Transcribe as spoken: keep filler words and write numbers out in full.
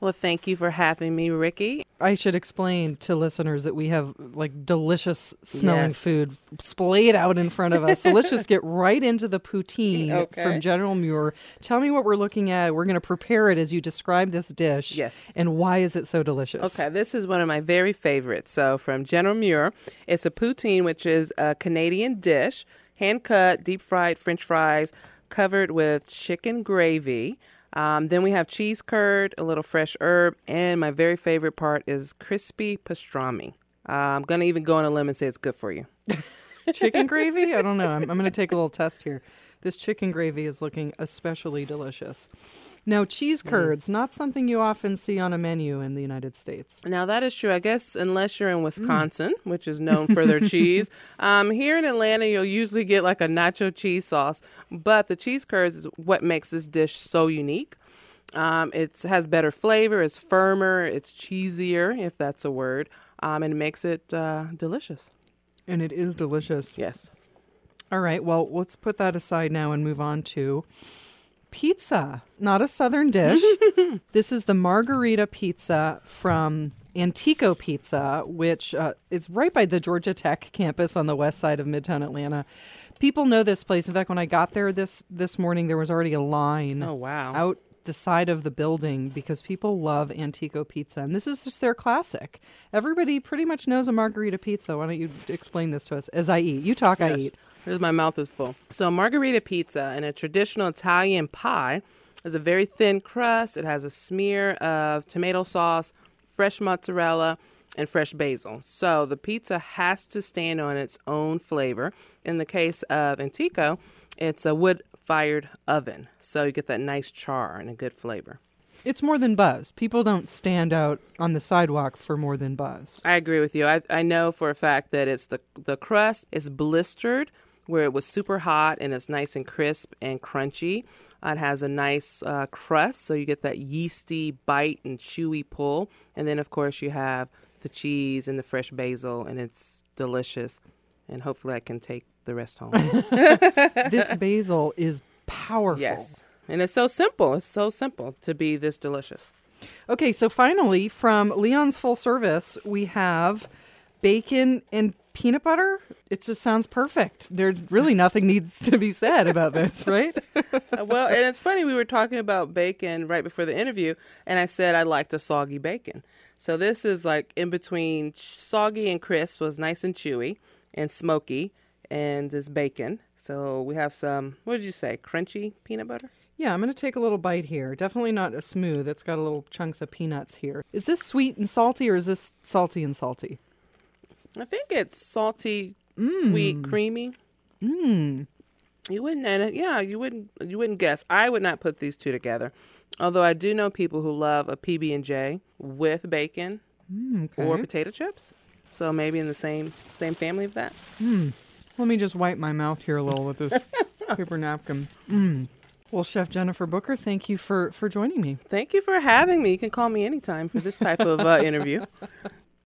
Well, thank you for having me, Ricky. I should explain to listeners that we have like delicious smelling Yes. food splayed out in front of us. So let's just get right into the poutine Okay. from General Muir. Tell me what we're looking at. We're going to prepare it as you describe this dish. Yes. And why is it so delicious? Okay, this is one of my very favorites. So from General Muir, it's a poutine, which is a Canadian dish, hand-cut, deep-fried French fries, covered with chicken gravy. Um, then we have cheese curd, a little fresh herb, and my very favorite part is crispy pastrami. Uh, I'm going to even go on a limb and say it's good for you. Chicken gravy? I don't know. I'm, I'm going to take a little test here. This chicken gravy is looking especially delicious. Now, cheese curds, not something you often see on a menu in the United States. Now, that is true. I guess unless you're in Wisconsin, mm. which is known for their cheese. Um, here in Atlanta, you'll usually get like a nacho cheese sauce. But the cheese curds is what makes this dish so unique. Um, it has better flavor. It's firmer. It's cheesier, if that's a word. Um, and it makes it uh, delicious. And it is delicious. Yes. All right. Well, let's put that aside now and move on to pizza, not a Southern dish. This is the margarita pizza from Antico Pizza, which uh, is right by the Georgia Tech campus on the west side of Midtown Atlanta. People know this place. In fact, when I got there this, this morning, there was already a line oh, wow. out the side of the building because people love Antico Pizza. And this is just their classic. Everybody pretty much knows a margarita pizza. Why don't you explain this to us as I eat? You talk, yes. I eat. Here's my mouth is full. So margarita pizza in a traditional Italian pie is a very thin crust. It has a smear of tomato sauce, fresh mozzarella, and fresh basil. So the pizza has to stand on its own flavor. In the case of Antico, it's a wood-fired oven. So you get that nice char and a good flavor. It's more than buzz. People don't stand out on the sidewalk for more than buzz. I agree with you. I, I know for a fact that it's the the crust is blistered where it was super hot and it's nice and crisp and crunchy. Uh, it has a nice uh, crust, so you get that yeasty bite and chewy pull. And then, of course, you have the cheese and the fresh basil, and it's delicious. And hopefully I can take the rest home. This basil is powerful. Yes. And it's so simple. It's so simple to be this delicious. Okay, so finally, from Leon's Full Service, we have bacon and peanut butter. It just sounds perfect. There's really nothing needs to be said about this, right? Uh, well, and it's funny, we were talking about bacon right before the interview, and I said I liked a soggy bacon. So this is like in between soggy and crisp, was nice and chewy and smoky, and is bacon. So we have some, what did you say, crunchy peanut butter? Yeah, I'm going to take a little bite here. Definitely not a smooth. It's got a little chunks of peanuts here. Is this sweet and salty, or is this salty and salty? I think it's salty, Mm. sweet, creamy. Mmm. You wouldn't, and yeah, you wouldn't, you wouldn't guess. I would not put these two together. Although I do know people who love a P B and J with bacon Mm, okay. or potato chips. So maybe in the same same family of that. Mm. Let me just wipe my mouth here a little with this paper napkin. Mm. Well, Chef Jennifer Booker, thank you for, for joining me. Thank you for having me. You can call me anytime for this type of uh, interview.